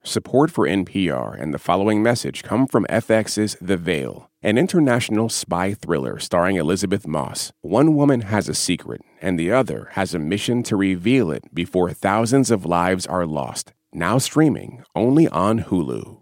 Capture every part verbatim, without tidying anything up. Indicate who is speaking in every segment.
Speaker 1: Support for N P R and the following message come from F X's The Veil, an international spy thriller starring Elizabeth Moss. One woman has a secret, and the other has a mission to reveal it before thousands of lives are lost. Now streaming only on Hulu.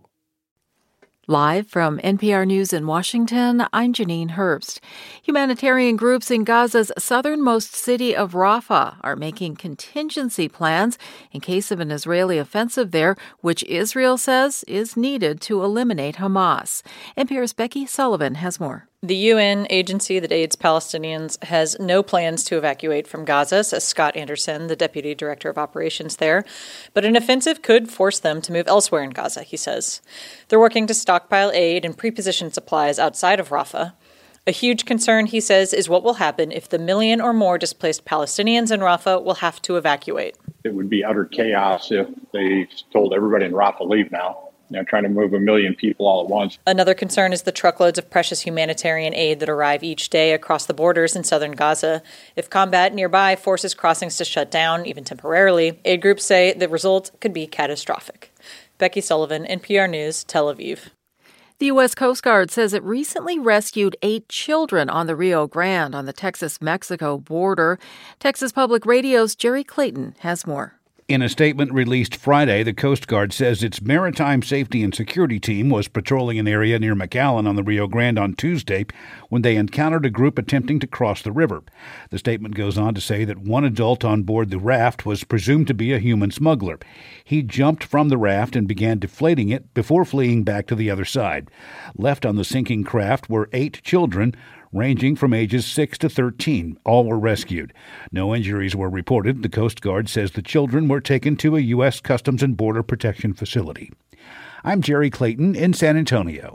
Speaker 2: Live from N P R News in Washington, I'm Janine Herbst. Humanitarian groups in Gaza's southernmost city of Rafah are making contingency plans in case of an Israeli offensive there, which Israel says is needed to eliminate Hamas. N P R's Becky Sullivan has more.
Speaker 3: The U N agency that aids Palestinians has no plans to evacuate from Gaza, says Scott Anderson, the deputy director of operations there. But an offensive could force them to move elsewhere in Gaza, he says. They're working to stockpile aid and pre-position supplies outside of Rafah. A huge concern, he says, is what will happen if the million or more displaced Palestinians in Rafah will have to evacuate.
Speaker 4: It would be utter chaos if they told everybody in Rafah, leave now. You know, trying to move a million people all at once.
Speaker 3: Another concern is the truckloads of precious humanitarian aid that arrive each day across the borders in southern Gaza. If combat nearby forces crossings to shut down, even temporarily, aid groups say the result could be catastrophic. Becky Sullivan, N P R News, Tel Aviv.
Speaker 2: The U S Coast Guard says it recently rescued eight children on the Rio Grande on the Texas-Mexico border. Texas Public Radio's Jerry Clayton has more.
Speaker 5: In a statement released Friday, the Coast Guard says its Maritime Safety and Security team was patrolling an area near McAllen on the Rio Grande on Tuesday when they encountered a group attempting to cross the river. The statement goes on to say that one adult on board the raft was presumed to be a human smuggler. He jumped from the raft and began deflating it before fleeing back to the other side. Left on the sinking craft were eight children, ranging from ages six to thirteen. All were rescued. No injuries were reported. The Coast Guard says the children were taken to a U S Customs and Border Protection facility. I'm Jerry Clayton in San Antonio.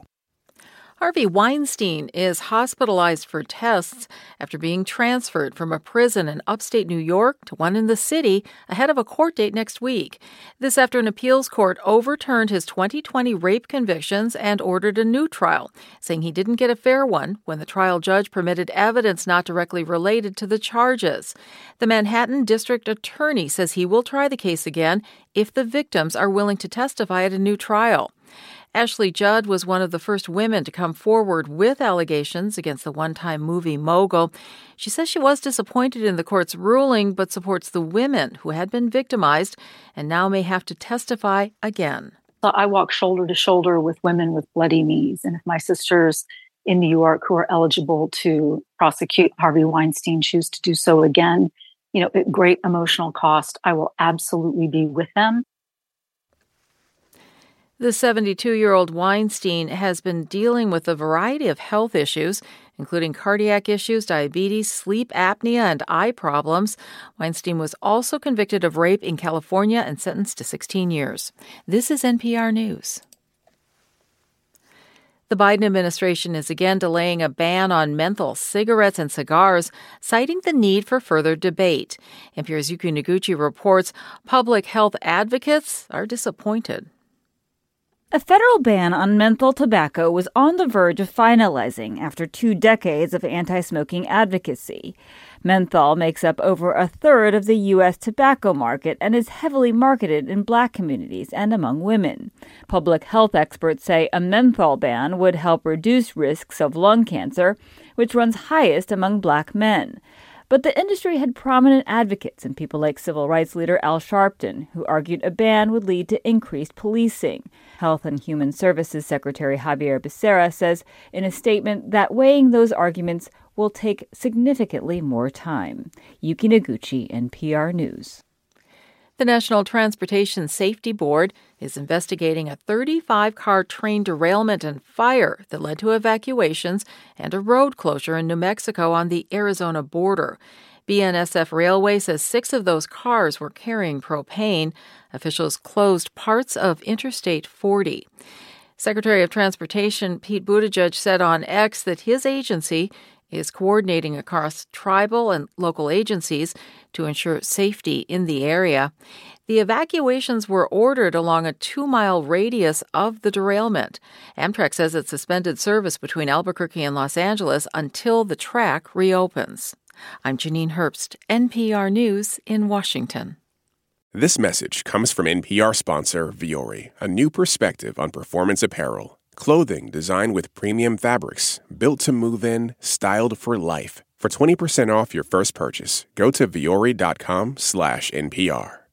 Speaker 2: Harvey Weinstein is hospitalized for tests after being transferred from a prison in upstate New York to one in the city ahead of a court date next week. This after an appeals court overturned his twenty twenty rape convictions and ordered a new trial, saying he didn't get a fair one when the trial judge permitted evidence not directly related to the charges. The Manhattan District Attorney says he will try the case again if the victims are willing to testify at a new trial. Ashley Judd was one of the first women to come forward with allegations against the one-time movie mogul. She says she was disappointed in the court's ruling, but supports the women who had been victimized and now may have to testify again.
Speaker 6: So I walk shoulder to shoulder with women with bloody knees. And if my sisters in New York who are eligible to prosecute Harvey Weinstein choose to do so again, you know, at great emotional cost, I will absolutely be with them.
Speaker 2: The seventy-two-year-old Weinstein has been dealing with a variety of health issues, including cardiac issues, diabetes, sleep apnea, and eye problems. Weinstein was also convicted of rape in California and sentenced to sixteen years. This is N P R News. The Biden administration is again delaying a ban on menthol cigarettes and cigars, citing the need for further debate. N P R's Yuki Noguchi reports public health advocates are disappointed.
Speaker 7: A federal ban on menthol tobacco was on the verge of finalizing after two decades of anti-smoking advocacy. Menthol makes up over a third of the U S tobacco market and is heavily marketed in black communities and among women. Public health experts say a menthol ban would help reduce risks of lung cancer, which runs highest among black men. But the industry had prominent advocates and people like civil rights leader Al Sharpton, who argued a ban would lead to increased policing. Health and Human Services Secretary Xavier Becerra says in a statement that weighing those arguments will take significantly more time. Yuki Noguchi, N P R News.
Speaker 2: The National Transportation Safety Board is investigating a thirty-five car train derailment and fire that led to evacuations and a road closure in New Mexico on the Arizona border. B N S F Railway says six of those cars were carrying propane. Officials closed parts of Interstate forty. Secretary of Transportation Pete Buttigieg said on X that his agency is coordinating across tribal and local agencies to ensure safety in the area. The evacuations were ordered along a two-mile radius of the derailment. Amtrak says it suspended service between Albuquerque and Los Angeles until the track reopens. I'm Janine Herbst, N P R News in Washington.
Speaker 1: This message comes from N P R sponsor Vuori, a new perspective on performance apparel. Clothing designed with premium fabrics, built to move in, styled for life. For twenty percent off your first purchase, go to vuori.com slash NPR.